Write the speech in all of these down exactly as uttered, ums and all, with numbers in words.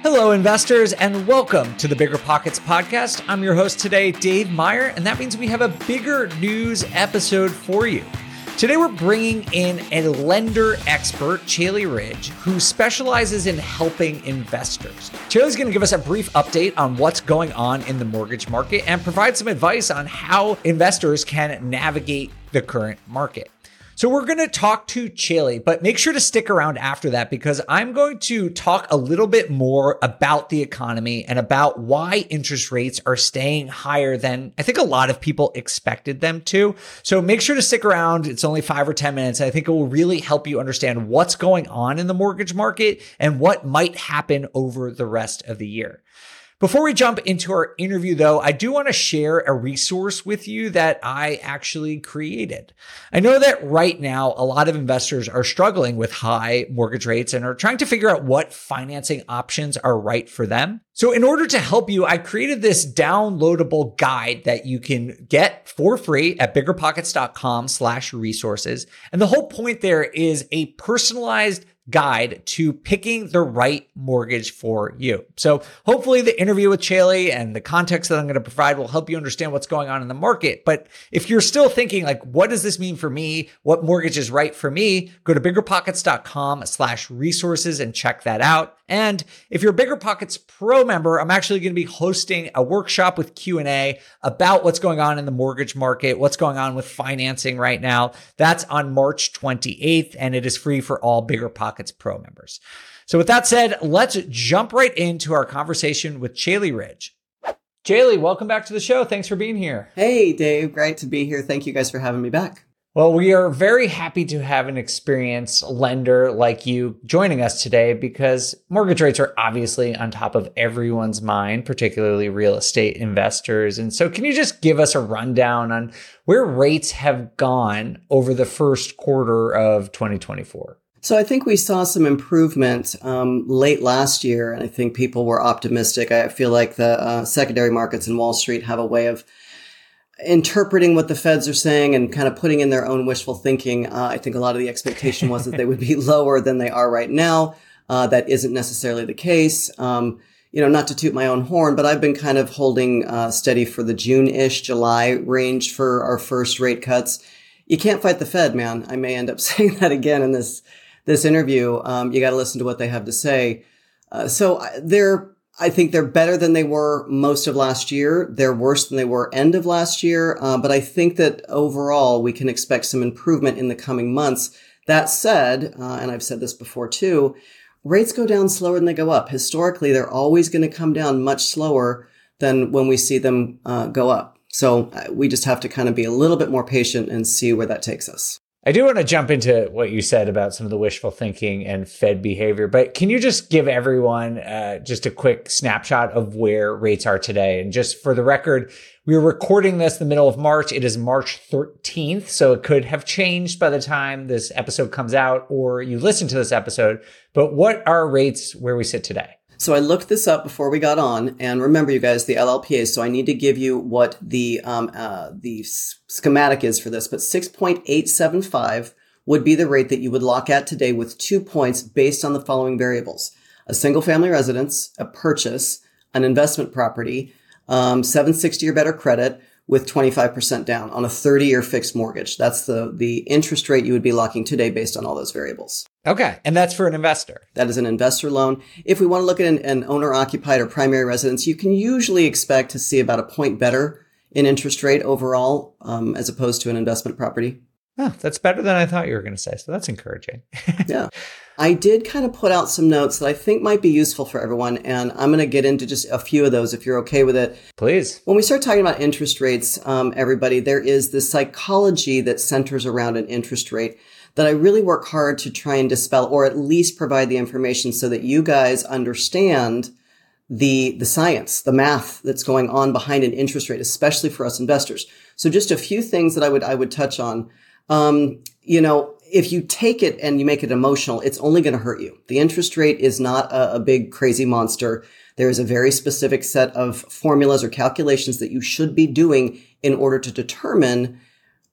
Hello, investors, and welcome to the Bigger Pockets podcast. I'm your host today, Dave Meyer, and that means we have a bigger news episode for you. Today, we're bringing in a lender expert, Chaley Ridge, who specializes in helping investors. Chaley's going to give us a brief update on what's going on in the mortgage market and provide some advice on how investors can navigate the current market. So we're going to talk to Chaley, but make sure to stick around after that because I'm going to talk a little bit more about the economy and about why interest rates are staying higher than I think a lot of people expected them to. So make sure to stick around. It's only five or ten minutes. I think it will really help you understand what's going on in the mortgage market and what might happen over the rest of the year. Before we jump into our interview, though, I do want to share a resource with you that I actually created. I know that right now, a lot of investors are struggling with high mortgage rates and are trying to figure out what financing options are right for them. So in order to help you, I created this downloadable guide that you can get for free at biggerpockets.com slash resources. And the whole point there is a personalized guide to picking the right mortgage for you. So hopefully the interview with Chaley and the context that I'm going to provide will help you understand what's going on in the market. But if you're still thinking like, what does this mean for me? What mortgage is right for me? Go to biggerpockets.com slash resources and check that out. And if you're a BiggerPockets Pro member, I'm actually going to be hosting a workshop with Q and A about what's going on in the mortgage market, what's going on with financing right now. That's on March twenty-eighth, and it is free for all BiggerPockets Pro members. So with that said, let's jump right into our conversation with Chaley Ridge. Chaley, welcome back to the show. Thanks for being here. Hey, Dave. Great to be here. Thank you guys for having me back. Well, we are very happy to have an experienced lender like you joining us today because mortgage rates are obviously on top of everyone's mind, particularly real estate investors. And so can you just give us a rundown on where rates have gone over the first quarter of twenty twenty-four? So I think we saw some improvement um, late last year, and I think people were optimistic. I feel like the uh, secondary markets in Wall Street have a way of interpreting what the feds are saying and kind of putting in their own wishful thinking. Uh, I think a lot of the expectation was that they would be lower than they are right now. Uh, that isn't necessarily the case. Um, you know, not to toot my own horn, but I've been kind of holding uh, steady for the June-ish, July range for our first rate cuts. You can't fight the Fed, man. I may end up saying that again in this this interview. Um, you got to listen to what they have to say. Uh, so they're I think they're better than they were most of last year. They're worse than they were end of last year. Uh, but I think that overall, we can expect some improvement in the coming months. That said, uh, and I've said this before too, rates go down slower than they go up. Historically, they're always going to come down much slower than when we see them uh, go up. So uh, we just have to kind of be a little bit more patient and see where that takes us. I do want to jump into what you said about some of the wishful thinking and Fed behavior, but can you just give everyone uh, just a quick snapshot of where rates are today? And just for the record, we were recording this in the middle of March. It is March thirteenth, so it could have changed by the time this episode comes out or you listen to this episode. But what are rates where we sit today? So I looked this up before we got on, and remember, you guys, the L L P A. So I need to give you what the um, uh, the schematic is for this. But six point eight seven five would be the rate that you would lock at today with two points based on the following variables: a single-family residence, a purchase, an investment property, um, seven sixty or better credit with twenty-five percent down on a thirty-year fixed mortgage. That's the the interest rate you would be locking today based on all those variables. Okay. And that's for an investor. That is an investor loan. If we want to look at an, an owner-occupied or primary residence, you can usually expect to see about a point better in interest rate overall um, as opposed to an investment property. Oh, that's better than I thought you were going to say. So that's encouraging. Yeah. I did kind of put out some notes that I think might be useful for everyone. And I'm going to get into just a few of those if you're okay with it. Please. When we start talking about interest rates, um, everybody, there is this psychology that centers around an interest rate that I really work hard to try and dispel, or at least provide the information so that you guys understand the, the science, the math that's going on behind an interest rate, especially for us investors. So just a few things that I would, I would touch on. Um, you know, if you take it and you make it emotional, it's only going to hurt you. The interest rate is not a, a big crazy monster. There is a very specific set of formulas or calculations that you should be doing in order to determine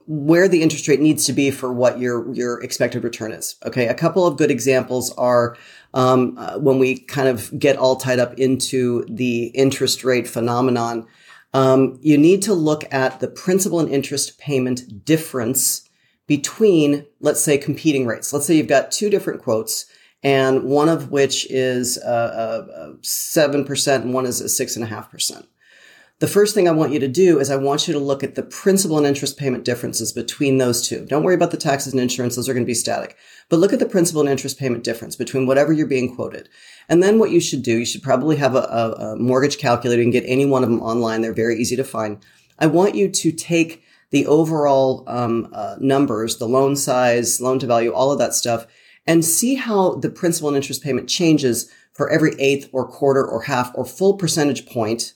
where the interest rate needs to be for what your, your expected return is. Okay. A couple of good examples are, um, uh, when we kind of get all tied up into the interest rate phenomenon, um, you need to look at the principal and interest payment difference between, let's say, competing rates. Let's say you've got two different quotes, and one of which is uh, uh, seven percent and one is a six point five percent. The first thing I want you to do is I want you to look at the principal and interest payment differences between those two. Don't worry about the taxes and insurance. Those are going to be static. But look at the principal and interest payment difference between whatever you're being quoted. And then what you should do, you should probably have a, a, a mortgage calculator. You can get any one of them online. They're very easy to find. I want you to take the overall um, uh, numbers, the loan size, loan to value, all of that stuff, and see how the principal and interest payment changes for every eighth or quarter or half or full percentage point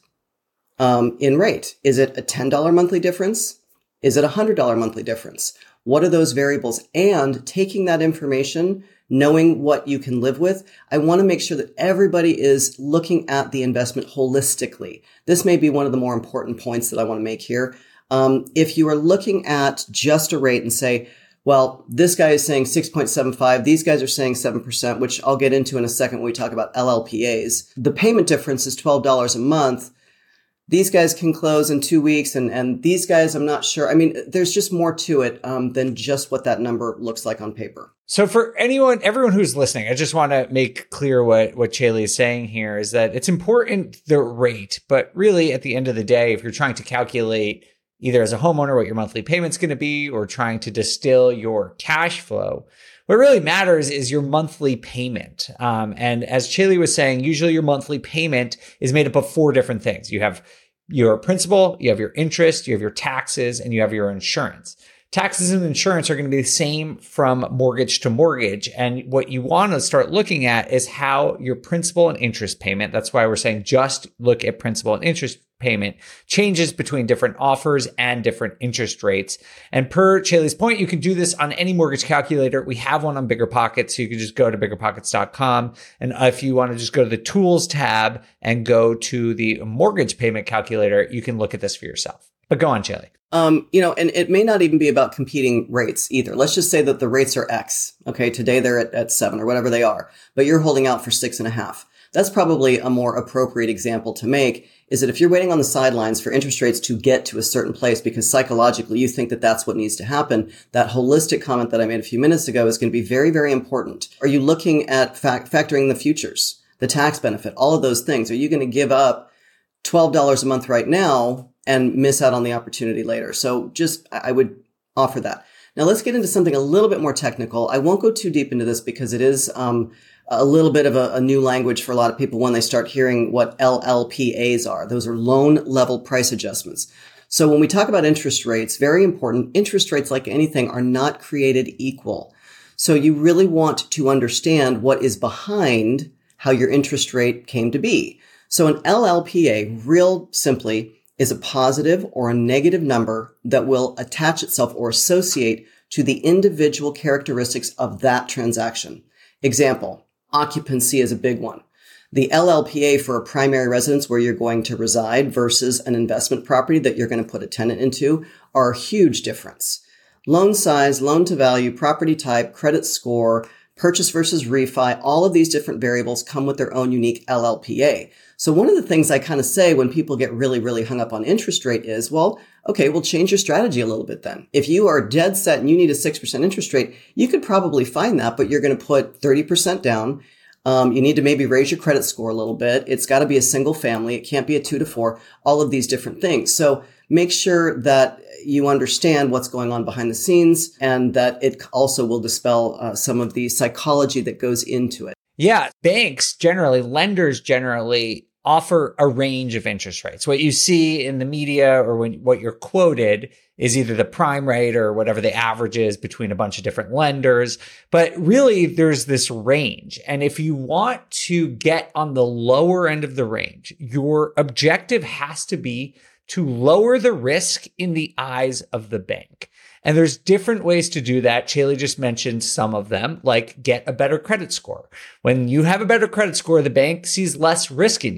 Um, in rate. Is it a ten dollars monthly difference? Is it a one hundred dollars monthly difference? What are those variables? And taking that information, knowing what you can live with, I want to make sure that everybody is looking at the investment holistically. This may be one of the more important points that I want to make here. Um, if you are looking at just a rate and say, well, this guy is saying six point seven five, these guys are saying seven percent, which I'll get into in a second when we talk about L L P As. The payment difference is twelve dollars a month. These guys can close in two weeks, and, and these guys, I'm not sure. I mean, there's just more to it um, than just what that number looks like on paper. So for anyone, everyone who's listening, I just want to make clear what, what Chaley is saying here is that it's important, the rate, but really at the end of the day, if you're trying to calculate either as a homeowner what your monthly payment's going to be or trying to distill your cash flow, what really matters is your monthly payment. Um, and as Chaley was saying, usually your monthly payment is made up of four different things. You have your principal, you have your interest, you have your taxes, and you have your insurance. Taxes and insurance are going to be the same from mortgage to mortgage. And what you want to start looking at is how your principal and interest payment, that's why we're saying just look at principal and interest payment, changes between different offers and different interest rates. And per Chaley's point, you can do this on any mortgage calculator. We have one on BiggerPockets, so you can just go to bigger pockets dot com. And if you want to just go to the tools tab and go to the mortgage payment calculator, you can look at this for yourself. But go on, Chaley. Um, you know, and it may not even be about competing rates either. Let's just say that the rates are X. Okay. Today they're at, at seven or whatever they are, but you're holding out for six and a half. That's probably a more appropriate example to make, is that if you're waiting on the sidelines for interest rates to get to a certain place because psychologically you think that that's what needs to happen, that holistic comment that I made a few minutes ago is going to be very, very important. Are you looking at fact- factoring the futures, the tax benefit, all of those things? Are you going to give up twelve dollars a month right now and miss out on the opportunity later? So just, I would offer that. Now let's get into something a little bit more technical. I won't go too deep into this because it is, um, a little bit of a, a new language for a lot of people when they start hearing what L L P As are. Those are loan level price adjustments. So when we talk about interest rates, very important, interest rates, like anything, are not created equal. So you really want to understand what is behind how your interest rate came to be. So an L L P A, real simply, is a positive or a negative number that will attach itself or associate to the individual characteristics of that transaction. Example, occupancy is a big one. The L L P A for a primary residence where you're going to reside versus an investment property that you're going to put a tenant into are a huge difference. Loan size, loan to value, property type, credit score, purchase versus refi, all of these different variables come with their own unique L L P A. So one of the things I kind of say when people get really, really hung up on interest rate is, well, okay, we'll change your strategy a little bit then. If you are dead set and you need a six percent interest rate, you could probably find that, but you're going to put thirty percent down. Um, you need to maybe raise your credit score a little bit. It's got to be a single family. It can't be a two to four, all of these different things. So make sure that you understand what's going on behind the scenes and that it also will dispel uh, some of the psychology that goes into it. Yeah, banks generally, lenders generally offer a range of interest rates. What you see in the media or when what you're quoted is either the prime rate or whatever the average is between a bunch of different lenders. But really, there's this range. And if you want to get on the lower end of the range, your objective has to be to lower the risk in the eyes of the bank. And there's different ways to do that. Chaley just mentioned some of them, like get a better credit score. When you have a better credit score, the bank sees less risk in you.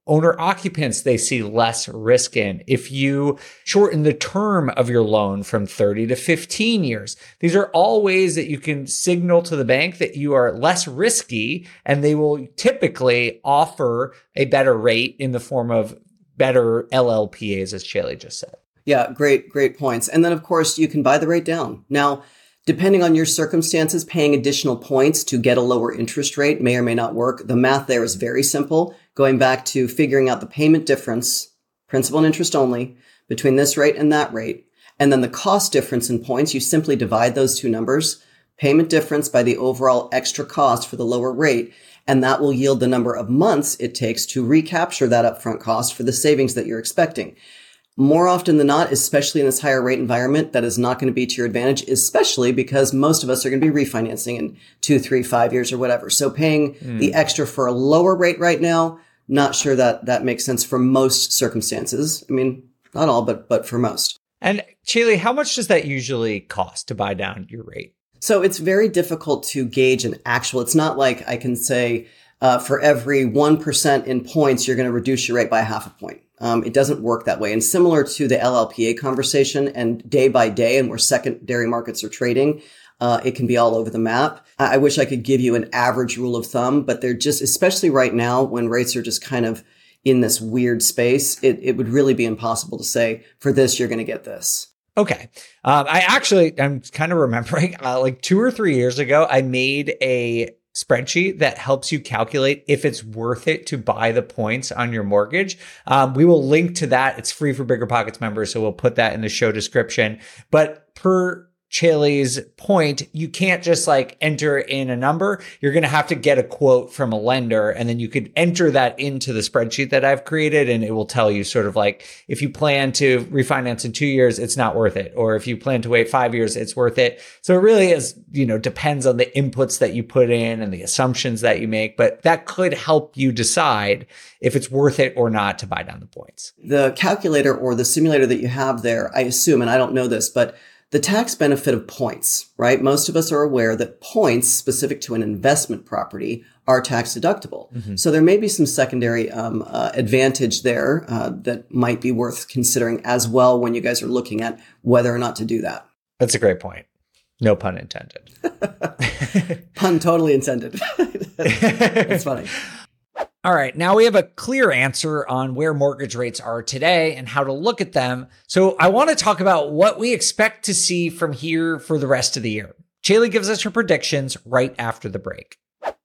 owner occupants they see less risk in, if you shorten the term of your loan from thirty to fifteen years. These are all ways that you can signal to the bank that you are less risky, and they will typically offer a better rate in the form of better L L P As, as Chaley just said. Yeah, great, great points. And then, of course, you can buy the rate down. Now, depending on your circumstances, paying additional points to get a lower interest rate may or may not work. The math there is very simple. Going back to figuring out the payment difference, principal and interest only, between this rate and that rate, and then the cost difference in points, you simply divide those two numbers, payment difference by the overall extra cost for the lower rate, and that will yield the number of months it takes to recapture that upfront cost for the savings that you're expecting. More often than not, especially in this higher rate environment, that is not going to be to your advantage, especially because most of us are going to be refinancing in two, three, five years or whatever. So paying mm. the extra for a lower rate right now, not sure that that makes sense for most circumstances. I mean, not all, but but for most. And Chaley, how much does that usually cost to buy down your rate? So it's very difficult to gauge an actual. It's not like I can say uh, for every one percent in points, you're going to reduce your rate by half a point. Um, it doesn't work that way. And similar to the L L P A conversation and day by day and where secondary markets are trading, uh, it can be all over the map. I-, I wish I could give you an average rule of thumb, but they're just, especially right now when rates are just kind of in this weird space, it, it would really be impossible to say for this, you're going to get this. Okay. Um, I actually, I'm kind of remembering uh, like two or three years ago, I made a spreadsheet that helps you calculate if it's worth it to buy the points on your mortgage. Um, we will link to that. It's free for BiggerPockets members, so we'll put that in the show description. But per Chaley's point, you can't just like enter in a number. You're going to have to get a quote from a lender, and then you could enter that into the spreadsheet that I've created, and it will tell you sort of like, if you plan to refinance in two years, it's not worth it. Or if you plan to wait five years, it's worth it. So it really is, you know, depends on the inputs that you put in and the assumptions that you make, but that could help you decide if it's worth it or not to buy down the points. The calculator or the simulator that you have there, I assume, and I don't know this, but the tax benefit of points, right? Most of us are aware that points specific to an investment property are tax deductible. Mm-hmm. So there may be some secondary um, uh, advantage there uh, that might be worth considering as well when you guys are looking at whether or not to do that. That's a great point. No pun intended. Pun totally intended. That's funny. All right, now we have a clear answer on where mortgage rates are today and how to look at them. So I want to talk about what we expect to see from here for the rest of the year. Chaley gives us her predictions right after the break.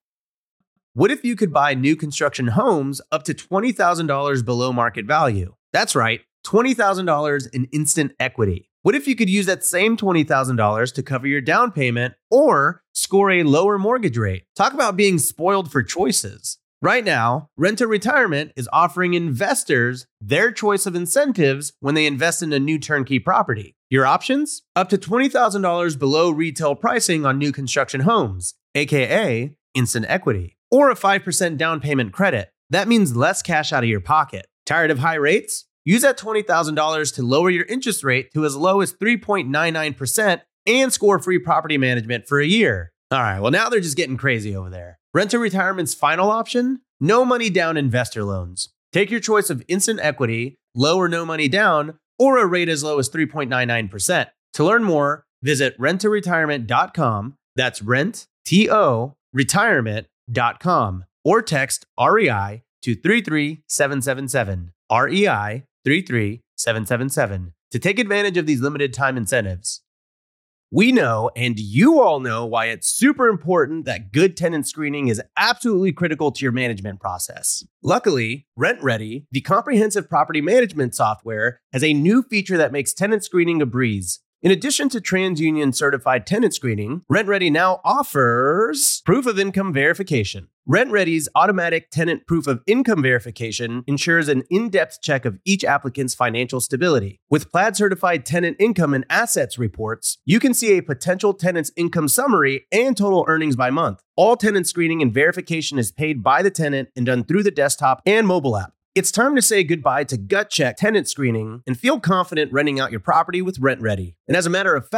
What if you could buy new construction homes up to twenty thousand dollars below market value? That's right, twenty thousand dollars in instant equity. What if you could use that same twenty thousand dollars to cover your down payment or score a lower mortgage rate? Talk about being spoiled for choices. Right now, Rent to Retirement is offering investors their choice of incentives when they invest in a new turnkey property. Your options? Up to twenty thousand dollars below retail pricing on new construction homes, aka instant equity, or a five percent down payment credit. That means less cash out of your pocket. Tired of high rates? Use that twenty thousand dollars to lower your interest rate to as low as three point nine nine percent and score free property management for a year. All right, well, now they're just getting crazy over there. Rent to Retirement's final option? No money down investor loans. Take your choice of instant equity, low or no money down, or a rate as low as three point nine nine percent. To learn more, visit rent to retirement dot com. That's rent, T O, retirement dot com. Or text R E I to three three seven seven seven. R E I three three seven seven seven to take advantage of these limited time incentives. We know, and you all know, why it's super important that good tenant screening is absolutely critical to your management process. Luckily, RentRedi, the comprehensive property management software, has a new feature that makes tenant screening a breeze. In addition to TransUnion certified tenant screening, RentRedi now offers proof of income verification. RentRedi's automatic tenant proof of income verification ensures an in-depth check of each applicant's financial stability. With Plaid certified tenant income and assets reports, you can see a potential tenant's income summary and total earnings by month. All tenant screening and verification is paid by the tenant and done through the desktop and mobile app. It's time to say goodbye to gut check tenant screening and feel confident renting out your property with RentRedi. And as a matter of fact,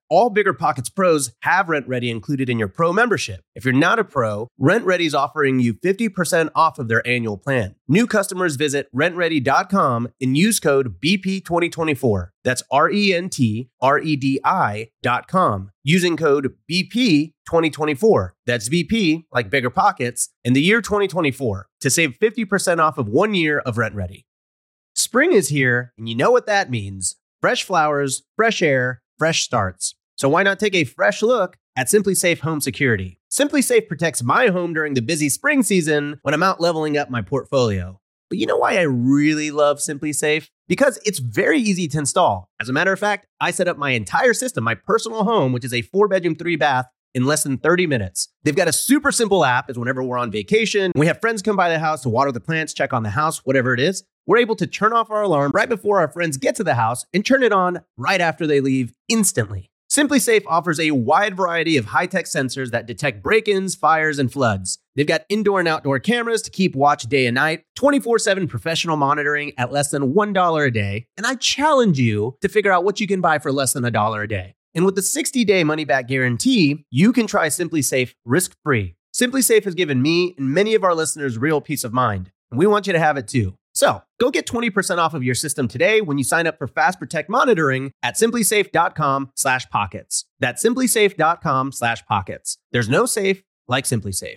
All BiggerPockets pros have RentRedi included in your pro membership. If you're not a pro, RentRedi is offering you fifty percent off of their annual plan. New customers visit rent ready dot com and use code B P twenty twenty-four. That's R E N T R E D I dot com. Using code B P twenty twenty-four. That's B P, like BiggerPockets, in the year twenty twenty-four to save fifty percent off of one year of RentRedi. Spring is here, and you know what that means. Fresh flowers, fresh air, fresh starts. So why not take a fresh look at SimpliSafe Home Security? SimpliSafe protects my home during the busy spring season when I'm out leveling up my portfolio. But you know why I really love SimpliSafe? Because it's very easy to install. As a matter of fact, I set up my entire system, my personal home, which is a four bedroom, three bath, in less than thirty minutes. They've got a super simple app as whenever we're on vacation, we have friends come by the house to water the plants, check on the house, whatever it is, we're able to turn off our alarm right before our friends get to the house and turn it on right after they leave instantly. SimpliSafe offers a wide variety of high-tech sensors that detect break-ins, fires, and floods. They've got indoor and outdoor cameras to keep watch day and night, twenty-four seven professional monitoring at less than one dollar a day, and I challenge you to figure out what you can buy for less than a dollar a day. And with the sixty day money-back guarantee, you can try SimpliSafe risk-free. SimpliSafe has given me and many of our listeners real peace of mind, and we want you to have it too. So go get twenty percent off of your system today when you sign up for Fast Protect monitoring at simplisafe dot com slash pockets. That's simplisafe dot com slash pockets. There's no safe like SimpliSafe.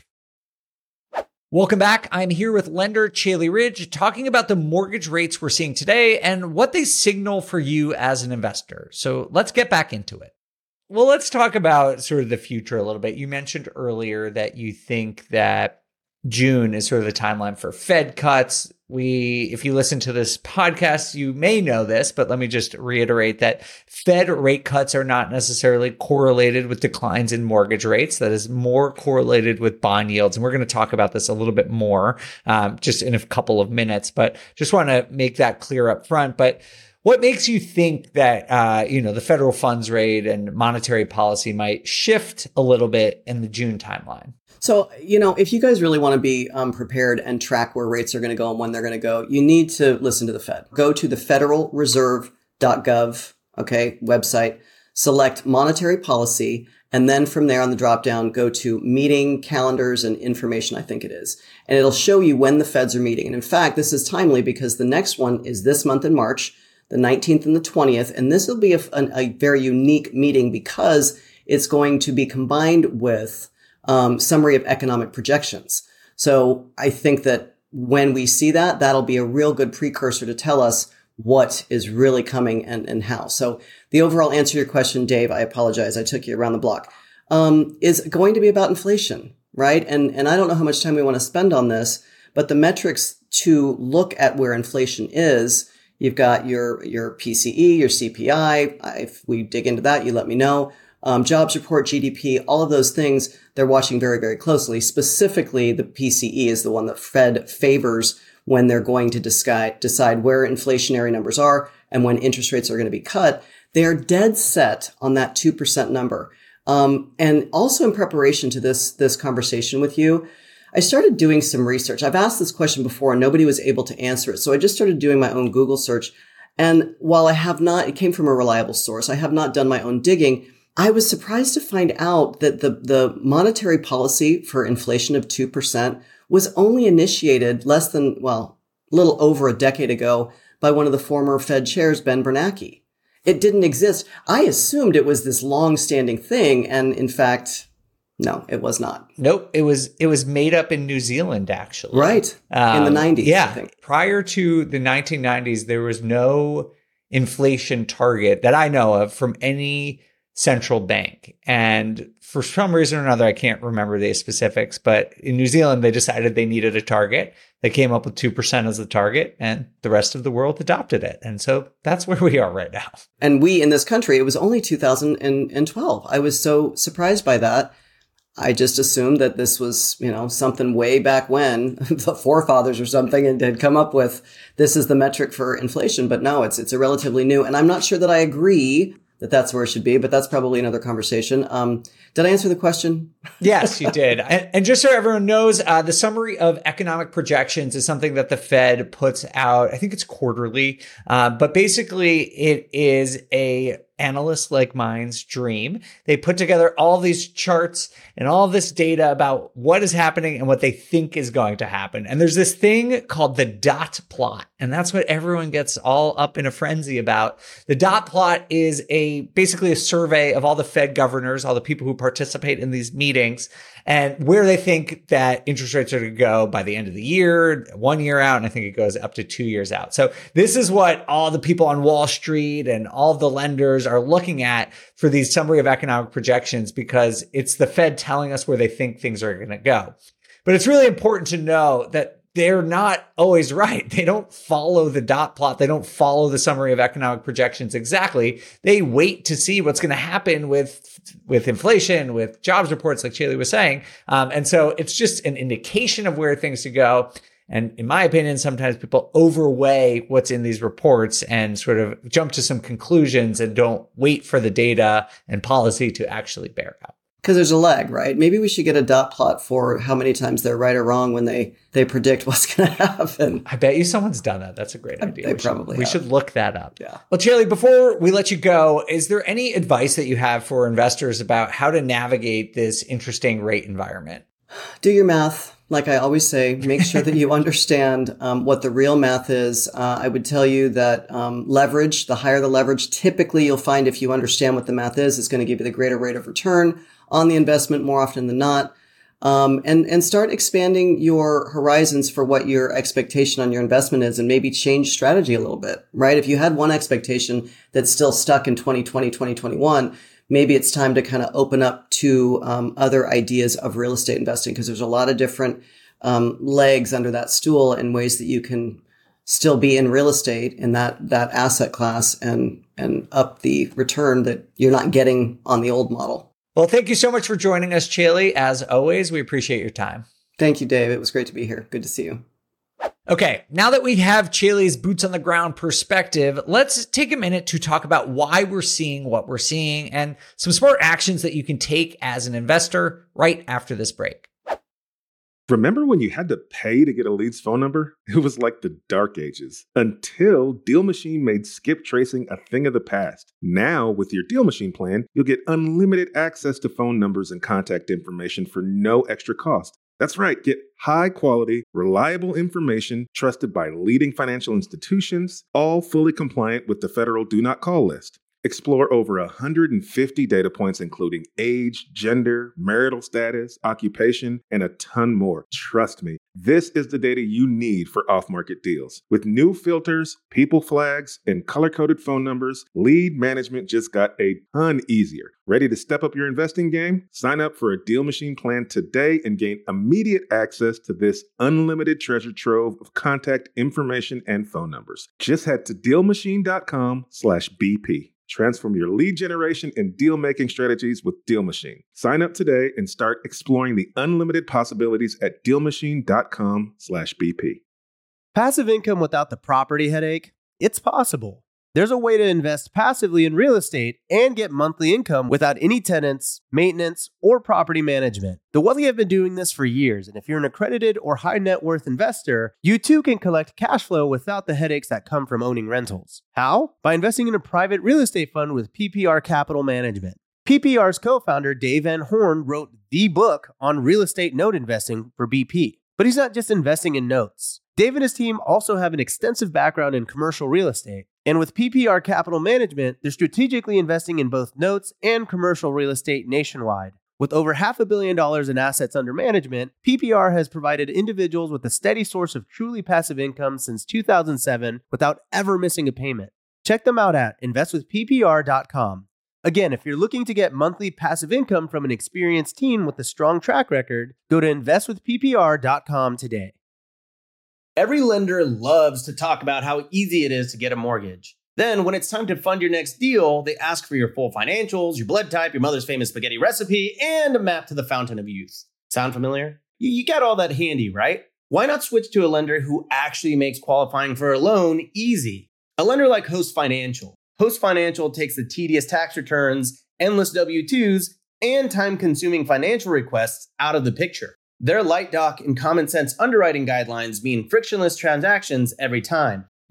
Welcome back. I'm here with lender Caeli Ridge talking about the mortgage rates we're seeing today and what they signal for you as an investor. So let's get back into it. Well, let's talk about sort of the future a little bit. You mentioned earlier that you think that June is sort of the timeline for Fed cuts. We, if you listen to this podcast, you may know this, but let me just reiterate that Fed rate cuts are not necessarily correlated with declines in mortgage rates. That is more correlated with bond yields. And we're going to talk about this a little bit more um, just in a couple of minutes, but just want to make that clear up front. But what makes you think that, uh, you know, the federal funds rate and monetary policy might shift a little bit in the June timeline? So, you know, if you guys really want to be um, prepared and track where rates are going to go and when they're going to go, you need to listen to the Fed. Go to the federal reserve dot gov, okay, website, select monetary policy, and then from there on the drop down, go to meeting calendars and information, I think it is. And it'll show you when the Feds are meeting. And in fact, this is timely because the next one is this month in March, the nineteenth and the twentieth. And this will be a, a, a very unique meeting because it's going to be combined with Um, summary of economic projections. So I think that when we see that, that'll be a real good precursor to tell us what is really coming and, and how. So the overall answer to your question, Dave, I apologize, I took you around the block, um, is going to be about inflation, right? And, and I don't know how much time we want to spend on this, but the metrics to look at where inflation is, you've got your, your P C E, your C P I. If we dig into that, you let me know. Um, jobs report, G D P, all of those things, they're watching very, very closely. Specifically, the P C E is the one that Fed favors when they're going to decide, decide where inflationary numbers are and when interest rates are going to be cut. They are dead set on that two percent number. Um, and also in preparation to this, this conversation with you, I started doing some research. I've asked this question before and nobody was able to answer it. So I just started doing my own Google search. And while I have not, it came from a reliable source, I have not done my own digging. I was surprised to find out that the, the monetary policy for inflation of two percent was only initiated less than, well, a little over a decade ago by one of the former Fed chairs, Ben Bernanke. It didn't exist. I assumed it was this long-standing thing, and in fact, no, it was not. Nope, it was it was made up in New Zealand, actually. Right, um, in the nineties, yeah, I think. Prior to the nineteen nineties, there was no inflation target that I know of from any central bank. And for some reason or another, I can't remember the specifics, but in New Zealand, they decided they needed a target. They came up with two percent as the target and the rest of the world adopted it. And so that's where we are right now. And we in this country, it was only two thousand twelve. I was so surprised by that. I just assumed that this was, you know, something way back when the forefathers or something and had come up with this is the metric for inflation. But no, it's, it's a relatively new, and I'm not sure that I agree that that's where it should be, but that's probably another conversation. Um, did I answer the question? Yes, you did. And, and just so everyone knows, uh, the summary of economic projections is something that the Fed puts out. I think it's quarterly, uh, but basically it is a analysts like mine's dream. They put together all these charts and all this data about what is happening and what they think is going to happen. And there's this thing called the dot plot. And that's what everyone gets all up in a frenzy about. The dot plot is a basically a survey of all the Fed governors, all the people who participate in these meetings, and where they think that interest rates are going to go by the end of the year, one year out, and I think it goes up to two years out. So this is what all the people on Wall Street and all of the lenders are looking at for these summary of economic projections, because it's the Fed telling us where they think things are going to go. But it's really important to know that they're not always right. They don't follow the dot plot. They don't follow the summary of economic projections exactly. They wait to see what's going to happen with, with inflation, with jobs reports, like Chaley was saying. Um, and so it's just an indication of where things to go. And in my opinion, sometimes people overweigh what's in these reports and sort of jump to some conclusions and don't wait for the data and policy to actually bear out. Because there's a lag, right? Maybe we should get a dot plot for how many times they're right or wrong when they, they predict what's going to happen. I bet you someone's done that. That's a great idea. They we probably should, we have. should look that up. Yeah. Well, Chaley, before we let you go, is there any advice that you have for investors about how to navigate this interesting rate environment? Do your math. Like I always say, make sure that you understand um, what the real math is. Uh, I would tell you that um, leverage, the higher the leverage, typically you'll find if you understand what the math is, it's going to give you the greater rate of return on the investment more often than not. Um, and, and start expanding your horizons for what your expectation on your investment is, and maybe change strategy a little bit, right? If you had one expectation that's still stuck in twenty twenty, twenty twenty-one, maybe it's time to kind of open up to um, other ideas of real estate investing, because there's a lot of different um, legs under that stool and ways that you can still be in real estate in that that asset class and and up the return that you're not getting on the old model. Well, thank you so much for joining us, Chaley. As always, we appreciate your time. Thank you, Dave. It was great to be here. Good to see you. Okay, now that we have Chaley's boots on the ground perspective, let's take a minute to talk about why we're seeing what we're seeing and some smart actions that you can take as an investor right after this break. Remember when you had to pay to get a lead's phone number? It was like the dark ages, until Deal Machine made skip tracing a thing of the past. Now, with your Deal Machine plan, you'll get unlimited access to phone numbers and contact information for no extra cost. That's right, get high-quality, reliable information trusted by leading financial institutions, all fully compliant with the federal Do Not Call list. Explore over one hundred fifty data points, including age, gender, marital status, occupation, and a ton more. Trust me, this is the data you need for off-market deals. With new filters, people flags, and color-coded phone numbers, lead management just got a ton easier. Ready to step up your investing game? Sign up for a Deal Machine plan today and gain immediate access to this unlimited treasure trove of contact information and phone numbers. Just head to DealMachine.com slash BP. Transform your lead generation and deal-making strategies with Deal Machine. Sign up today and start exploring the unlimited possibilities at DealMachine.com slash BP. Passive income without the property headache? It's possible. There's a way to invest passively in real estate and get monthly income without any tenants, maintenance, or property management. The Wealthy have been doing this for years, and if you're an accredited or high net worth investor, you too can collect cash flow without the headaches that come from owning rentals. How? By investing in a private real estate fund with P P R Capital Management. P P R's co-founder, Dave Van Horn, wrote the book on real estate note investing for B P. But he's not just investing in notes. Dave and his team also have an extensive background in commercial real estate. And with P P R Capital Management, they're strategically investing in both notes and commercial real estate nationwide. With over half a billion dollars in assets under management, P P R has provided individuals with a steady source of truly passive income since two thousand seven without ever missing a payment. Check them out at invest with P P R dot com. Again, if you're looking to get monthly passive income from an experienced team with a strong track record, go to invest with P P R dot com today. Every lender loves to talk about how easy it is to get a mortgage. Then, when it's time to fund your next deal, they ask for your full financials, your blood type, your mother's famous spaghetti recipe, and a map to the fountain of youth. Sound familiar? You, you got all that handy, right? Why not switch to a lender who actually makes qualifying for a loan easy? A lender like Host Financial. Host Financial takes the tedious tax returns, endless W two's, and time-consuming financial requests out of the picture. Their light doc and common sense underwriting guidelines mean frictionless transactions every time.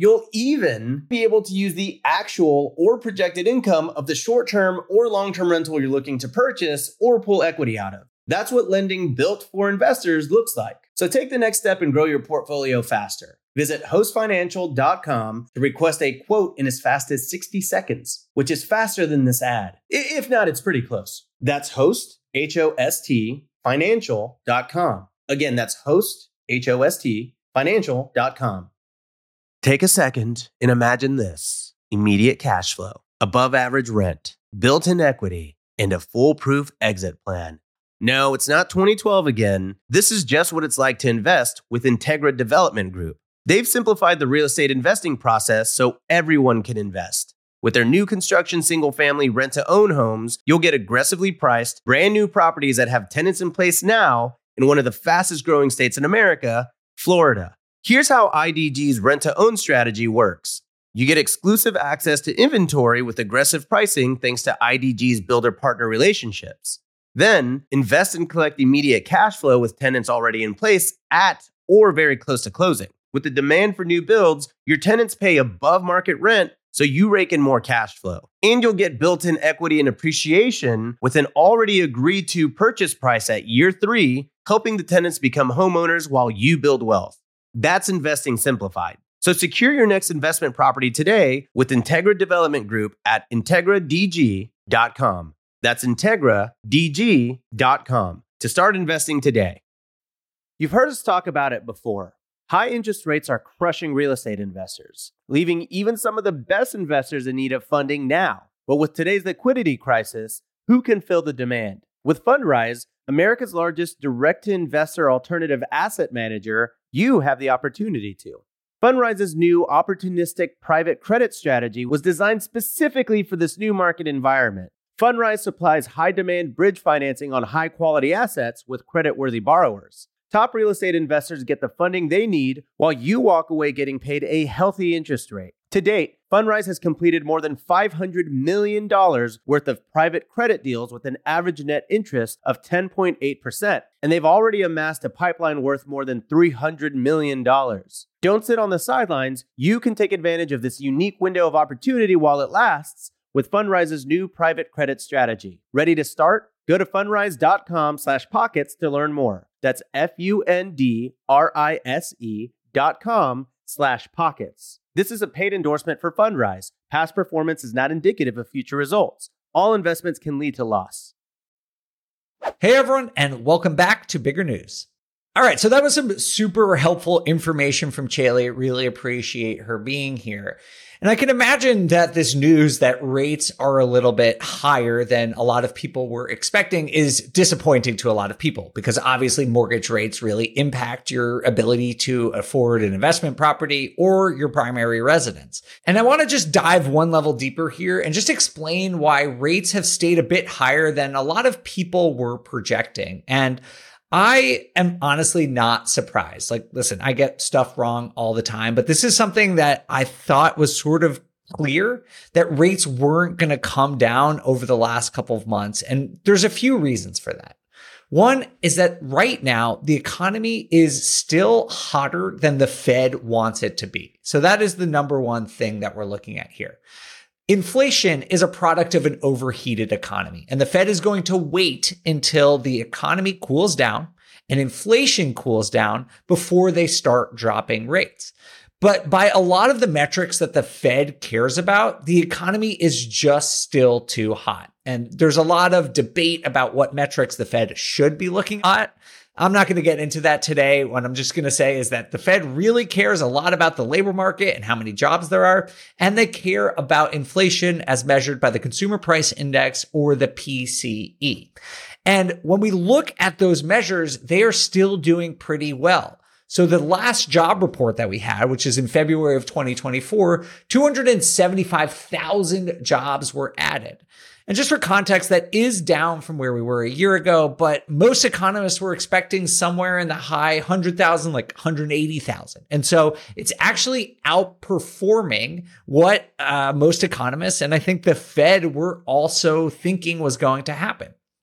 You'll even be able to use the actual or projected income of the short-term or long-term rental you're looking to purchase or pull equity out of. That's what lending built for investors looks like. So take the next step and grow your portfolio faster. Visit host financial dot com to request a quote in as fast as sixty seconds, which is faster than this ad. If not, it's pretty close. That's host, H O S T, financial dot com. Again, that's host, H O S T, financial dot com. Take a second and imagine this: immediate cash flow, above average rent, built-in equity, and a foolproof exit plan. No, it's not twenty twelve again. This is just what it's like to invest with Integra Development Group. They've simplified the real estate investing process so everyone can invest. With their new construction single-family rent-to-own homes, you'll get aggressively priced, brand new properties that have tenants in place now in one of the fastest-growing states in America, Florida. Here's how I D G's rent-to-own strategy works. You get exclusive access to inventory with aggressive pricing thanks to I D G's builder-partner relationships. Then, invest and collect immediate cash flow with tenants already in place at or very close to closing. With the demand for new builds, your tenants pay above market rent, so you rake in more cash flow. And you'll get built-in equity and appreciation with an already agreed to purchase price at year three, helping the tenants become homeowners while you build wealth. That's investing simplified. So secure your next investment property today with Integra Development Group at integra d g dot com. That's integra d g dot com to start investing today. You've heard us talk about it before. High interest rates are crushing real estate investors, leaving even some of the best investors in need of funding now. But with today's liquidity crisis, who can fill the demand? With Fundrise, America's largest direct-to-investor alternative asset manager, you have the opportunity to. Fundrise's new opportunistic private credit strategy was designed specifically for this new market environment. Fundrise supplies high-demand bridge financing on high-quality assets with credit-worthy borrowers. Top real estate investors get the funding they need while you walk away getting paid a healthy interest rate. To date, Fundrise has completed more than five hundred million dollars worth of private credit deals with an average net interest of ten point eight percent, and they've already amassed a pipeline worth more than three hundred million dollars. Don't sit on the sidelines. You can take advantage of this unique window of opportunity while it lasts with Fundrise's new private credit strategy. Ready to start? Go to fundrise dot com slash pockets to learn more. That's F-U-N-D-R-I-S-E dot com slash pockets. This is a paid endorsement for Fundrise. Past performance is not indicative of future results. All investments can lead to loss. Hey everyone, and welcome back to Bigger News. All right, so that was some super helpful information from Chaley. Really appreciate her being here. And I can imagine that this news that rates are a little bit higher than a lot of people were expecting is disappointing to a lot of people, because obviously mortgage rates really impact your ability to afford an investment property or your primary residence. And I want to just dive one level deeper here and just explain why rates have stayed a bit higher than a lot of people were projecting. And I am honestly not surprised. Like, listen, I get stuff wrong all the time, but this is something that I thought was sort of clear, that rates weren't going to come down over the last couple of months. And there's a few reasons for that. One is that right now, the economy is still hotter than the Fed wants it to be. So that is the number one thing that we're looking at here. Inflation is a product of an overheated economy, and the Fed is going to wait until the economy cools down and inflation cools down before they start dropping rates. But by a lot of the metrics that the Fed cares about, the economy is just still too hot. And there's a lot of debate about what metrics the Fed should be looking at. I'm not going to get into that today. What I'm just going to say is that the Fed really cares a lot about the labor market and how many jobs there are, and they care about inflation as measured by the Consumer Price Index, or the P C E. And when we look at those measures, they are still doing pretty well. So the last job report that we had, which is in February of twenty twenty-four, two hundred seventy-five thousand jobs were added. And just for context, that is down from where we were a year ago, but most economists were expecting somewhere in the high one hundred thousand, like one hundred eighty thousand. And so it's actually outperforming what uh, most economists, and I think the Fed, were also thinking was going to happen.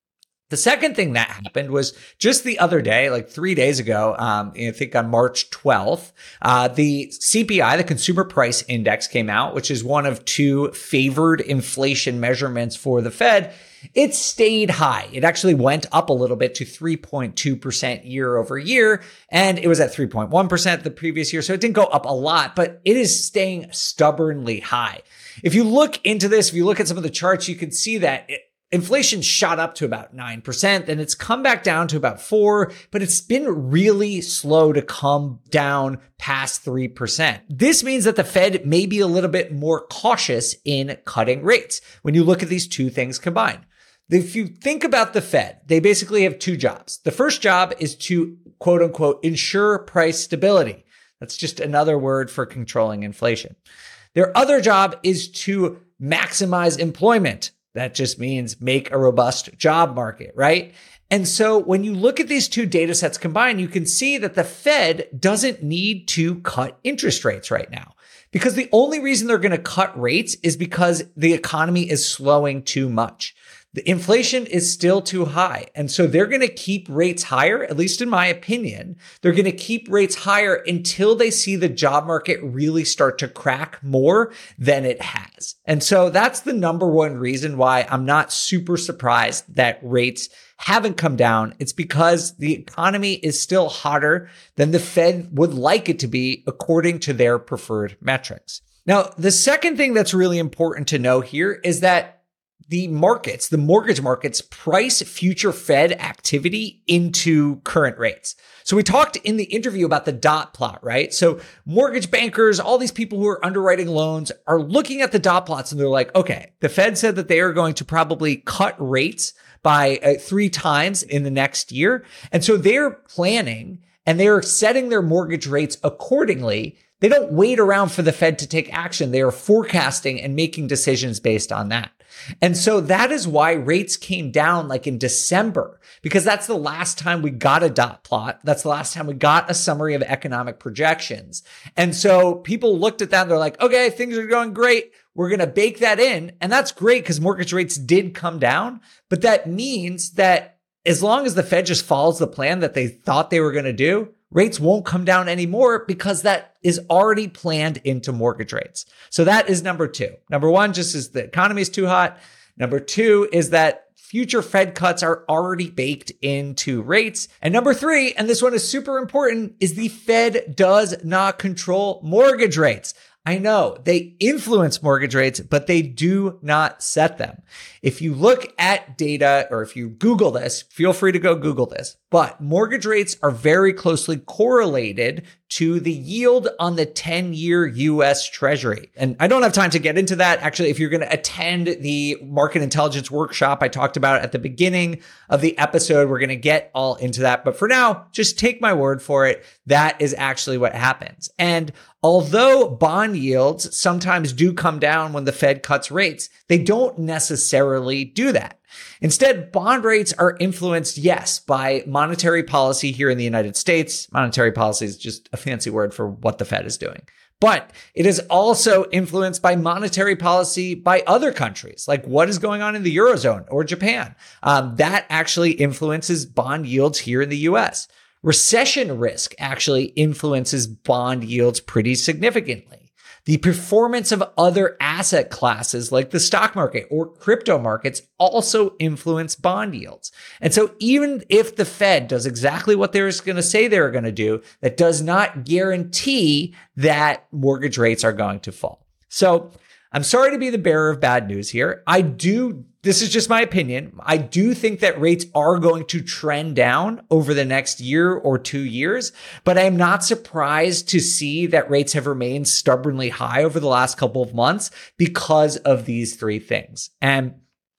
The second thing that happened was just the other day, like three days ago, um, I think on March twelfth, uh, the C P I, the Consumer Price Index, came out, which is one of two favored inflation measurements for the Fed. It stayed high. It actually went up a little bit to three point two percent year over year, and it was at three point one percent the previous year. So it didn't go up a lot, but it is staying stubbornly high. If you look into this, if you look at some of the charts, you can see that it, inflation shot up to about nine percent, and it's come back down to about four, but it's been really slow to come down past three percent. This means that the Fed may be a little bit more cautious in cutting rates when you look at these two things combined. If you think about the Fed, they basically have two jobs. The first job is to, quote unquote, ensure price stability. That's just another word for controlling inflation. Their other job is to maximize employment. That just means make a robust job market, right? And so when you look at these two data sets combined, you can see that the Fed doesn't need to cut interest rates right now, because the only reason they're going to cut rates is because the economy is slowing too much. The inflation is still too high. And so they're going to keep rates higher, at least in my opinion. They're going to keep rates higher until they see the job market really start to crack more than it has. And so that's the number one reason why I'm not super surprised that rates haven't come down. It's because the economy is still hotter than the Fed would like it to be according to their preferred metrics. Now, the second thing that's really important to know here is that the markets, the mortgage markets, price future Fed activity into current rates. So we talked in the interview about the dot plot, right? So mortgage bankers, all these people who are underwriting loans are looking at the dot plots and they're like, okay, the Fed said that they are going to probably cut rates by uh, three times in the next year. And so they're planning and they're setting their mortgage rates accordingly. They don't wait around for the Fed to take action. They are forecasting and making decisions based on that. And so that is why rates came down like in December, because that's the last time we got a dot plot. That's the last time we got a summary of economic projections. And so people looked at that and they're like, okay, things are going great. We're going to bake that in. And that's great because mortgage rates did come down. But that means that as long as the Fed just follows the plan that they thought they were going to do, rates won't come down anymore because that is already planned into mortgage rates. So that is number two. Number one, just is the economy is too hot. Number two is that future Fed cuts are already baked into rates. And number three, and this one is super important, is the Fed does not control mortgage rates. I know they influence mortgage rates, but they do not set them. If you look at data or if you Google this, feel free to go Google this, but mortgage rates are very closely correlated to the yield on the ten-year U S Treasury. And I don't have time to get into that. Actually, if you're going to attend the market intelligence workshop I talked about at the beginning of the episode, we're going to get all into that. But for now, just take my word for it. That is actually what happens. And although bond yields sometimes do come down when the Fed cuts rates, they don't necessarily do that. Instead, bond rates are influenced, yes, by monetary policy here in the United States. Monetary policy is just a fancy word for what the Fed is doing. But it is also influenced by monetary policy by other countries, like what is going on in the Eurozone or Japan. Um, that actually influences bond yields here in the U S. Recession risk actually influences bond yields pretty significantly. The performance of other asset classes like the stock market or crypto markets also influence bond yields. And so even if the Fed does exactly what they're going to say they're going to do, that does not guarantee that mortgage rates are going to fall. So I'm sorry to be the bearer of bad news here. I do, this is just my opinion. I do think that rates are going to trend down over the next year or two years, but I'm not surprised to see that rates have remained stubbornly high over the last couple of months because of these three things. And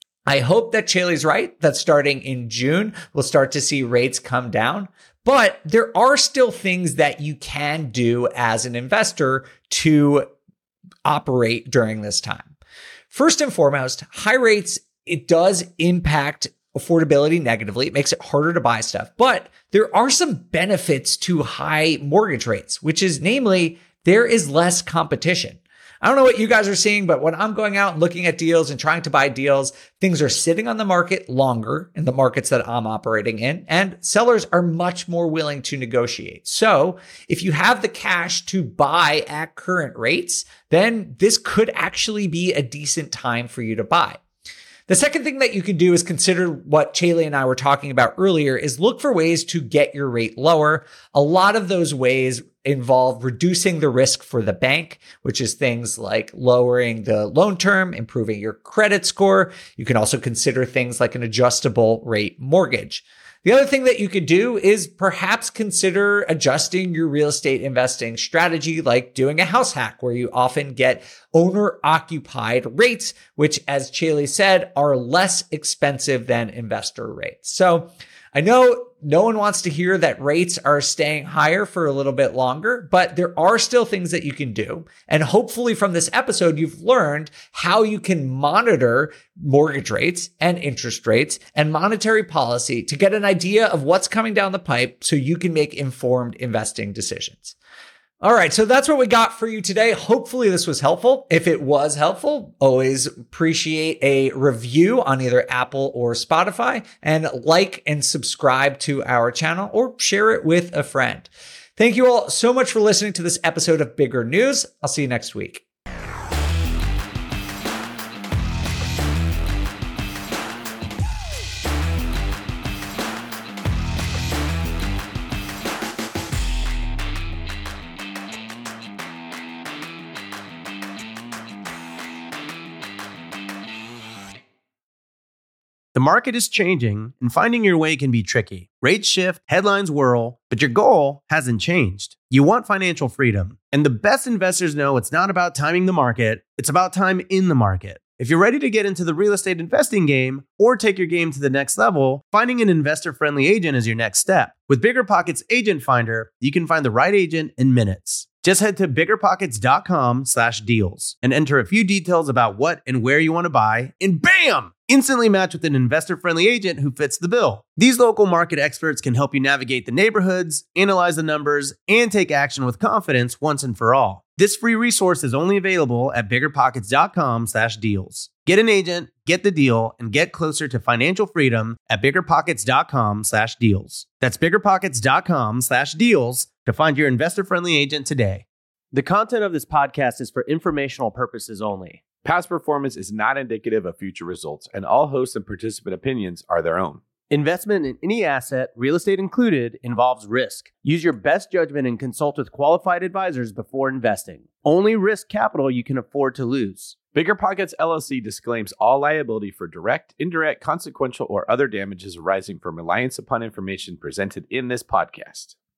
I hope that Chaley's right, that starting in June, we'll start to see rates come down. But there are still things that you can do as an investor to operate during this time. First and foremost, high rates, it does impact affordability negatively. It makes it harder to buy stuff, but there are some benefits to high mortgage rates, which is namely, there is less competition. I don't know what you guys are seeing, but when I'm going out and looking at deals and trying to buy deals, things are sitting on the market longer in the markets that I'm operating in, and sellers are much more willing to negotiate. So if you have the cash to buy at current rates, then this could actually be a decent time for you to buy. The second thing that you can do is consider what Chaley and I were talking about earlier, is look for ways to get your rate lower. A lot of those ways involve reducing the risk for the bank, which is things like lowering the loan term, improving your credit score. You can also consider things like an adjustable rate mortgage. The other thing that you could do is perhaps consider adjusting your real estate investing strategy, like doing a house hack where you often get owner-occupied rates, which, as Chaley said, are less expensive than investor rates. So I know no one wants to hear that rates are staying higher for a little bit longer, but there are still things that you can do. And hopefully from this episode, you've learned how you can monitor mortgage rates and interest rates and monetary policy to get an idea of what's coming down the pipe so you can make informed investing decisions. All right, so that's what we got for you today. Hopefully this was helpful. If it was helpful, always appreciate a review on either Apple or Spotify, and like and subscribe to our channel or share it with a friend. Thank you all so much for listening to this episode of Bigger News. I'll see you next week. The market is changing, and finding your way can be tricky. Rates shift, headlines whirl, but your goal hasn't changed. You want financial freedom, and the best investors know it's not about timing the market, it's about time in the market. If you're ready to get into the real estate investing game or take your game to the next level, finding an investor-friendly agent is your next step. With BiggerPockets Agent Finder, you can find the right agent in minutes. Just head to biggerpockets.com slash deals and enter a few details about what and where you want to buy, and bam! Instantly match with an investor-friendly agent who fits the bill. These local market experts can help you navigate the neighborhoods, analyze the numbers, and take action with confidence once and for all. This free resource is only available at biggerpockets.com slash deals. Get an agent, get the deal, and get closer to financial freedom at biggerpockets.com slash deals. That's biggerpockets.com slash deals to find your investor-friendly agent today. The content of this podcast is for informational purposes only. Past performance is not indicative of future results, and all host and participant opinions are their own. Investment in any asset, real estate included, involves risk. Use your best judgment and consult with qualified advisors before investing. Only risk capital you can afford to lose. BiggerPockets L L C disclaims all liability for direct, indirect, consequential, or other damages arising from reliance upon information presented in this podcast.